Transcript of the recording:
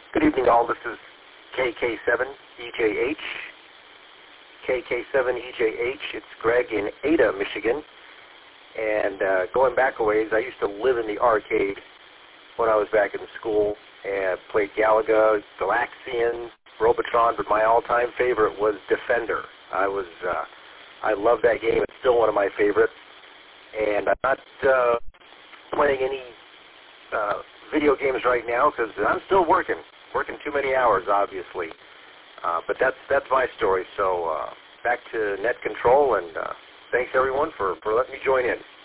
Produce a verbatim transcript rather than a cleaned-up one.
Good evening, all. This is K K seven E J H. K K seven E J H. It's Greg in Ada, Michigan. And uh, going back a ways, I used to live in the arcade when I was back in school and played Galaga, Galaxian, Robotron, but my all-time favorite was Defender. I was, uh, I love that game. It's still one of my favorites. And I'm not uh, playing any uh, video games right now because I'm still working, working too many hours, obviously. Uh, but that's that's my story. So uh, back to net control, and uh, thanks everyone for, for letting me join in.